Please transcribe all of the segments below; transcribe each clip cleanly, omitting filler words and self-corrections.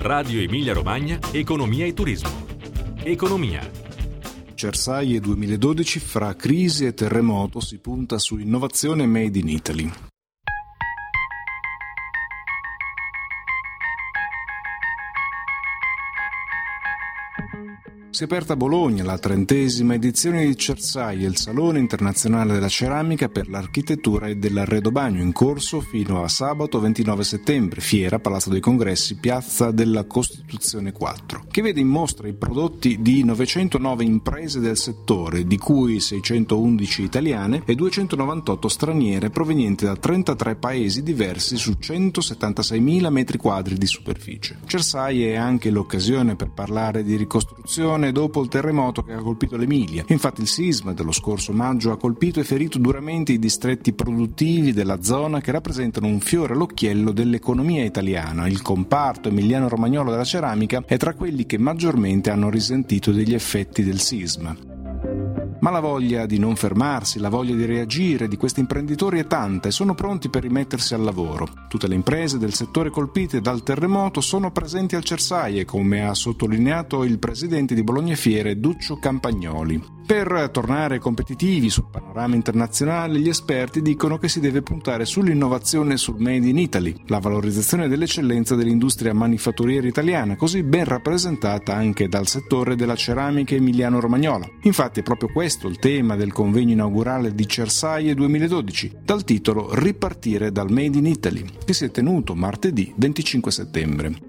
Radio Emilia Romagna, Economia e Turismo. Economia. Cersaie 2012, fra crisi e terremoto si punta su innovazione made in Italy. Si è aperta a Bologna la 30ª edizione di Cersaie, il Salone Internazionale della Ceramica per l'Architettura e dell'Arredobagno, in corso fino a sabato 29 settembre, fiera, Palazzo dei Congressi, Piazza della Costituzione 4, che vede in mostra i prodotti di 909 imprese del settore, di cui 611 italiane e 298 straniere provenienti da 33 paesi diversi su 176.000 metri quadri di superficie. Cersaie è anche l'occasione per parlare di ricostruzione dopo il terremoto che ha colpito l'Emilia. Infatti il sisma dello scorso maggio ha colpito e ferito duramente i distretti produttivi della zona che rappresentano un fiore all'occhiello dell'economia italiana. Il comparto emiliano-romagnolo della ceramica è tra quelli che maggiormente hanno risentito degli effetti del sisma. Ma la voglia di non fermarsi, la voglia di reagire di questi imprenditori è tanta e sono pronti per rimettersi al lavoro. Tutte le imprese del settore colpite dal terremoto sono presenti al Cersaie, come ha sottolineato il presidente di Bologna Fiere, Duccio Campagnoli. Per tornare competitivi sul panorama internazionale, gli esperti dicono che si deve puntare sull'innovazione e sul Made in Italy, la valorizzazione dell'eccellenza dell'industria manifatturiera italiana, così ben rappresentata anche dal settore della ceramica emiliano-romagnola. Infatti è proprio questo il tema del convegno inaugurale di Cersaie 2012, dal titolo Ripartire dal Made in Italy, che si è tenuto martedì 25 settembre.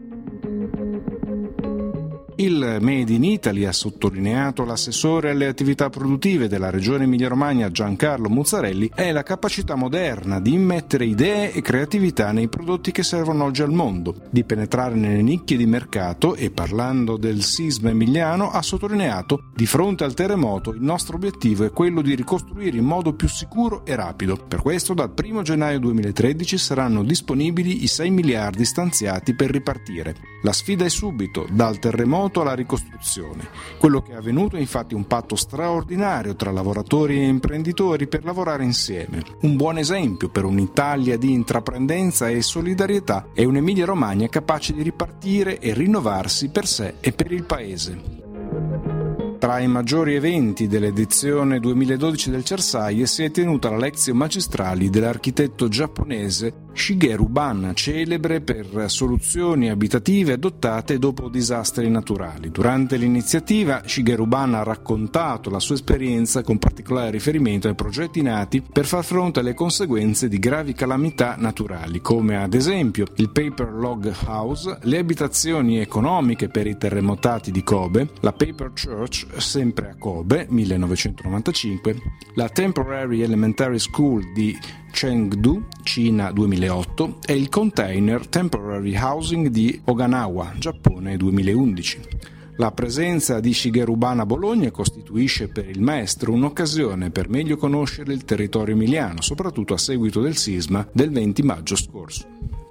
Il Made in Italy, ha sottolineato l'assessore alle attività produttive della Regione Emilia-Romagna Giancarlo Muzzarelli, è la capacità moderna di immettere idee e creatività nei prodotti che servono oggi al mondo, di penetrare nelle nicchie di mercato e, parlando del sisma emiliano, ha sottolineato: di fronte al terremoto il nostro obiettivo è quello di ricostruire in modo più sicuro e rapido. Per questo dal 1 gennaio 2013 saranno disponibili i 6 miliardi stanziati per ripartire. La sfida è subito, dal terremoto alla ricostruzione. Quello che è avvenuto è infatti un patto straordinario tra lavoratori e imprenditori per lavorare insieme. Un buon esempio per un'Italia di intraprendenza e solidarietà e un'Emilia-Romagna capace di ripartire e rinnovarsi per sé e per il Paese. Tra i maggiori eventi dell'edizione 2012 del Cersaie si è tenuta la Lectio Magistrali dell'architetto giapponese Shigeru Banna, celebre per soluzioni abitative adottate dopo disastri naturali. Durante l'iniziativa Shigeru Banna ha raccontato la sua esperienza con particolare riferimento ai progetti nati per far fronte alle conseguenze di gravi calamità naturali, come ad esempio il Paper Log House, le abitazioni economiche per i terremotati di Kobe, la Paper Church sempre a Kobe 1995, la Temporary Elementary School di Chengdu, Cina 2008 e il Container Temporary Housing di Okinawa, Giappone 2011. La presenza di Shigeru Banna a Bologna costituisce per il maestro un'occasione per meglio conoscere il territorio emiliano, soprattutto a seguito del sisma del 20 maggio scorso.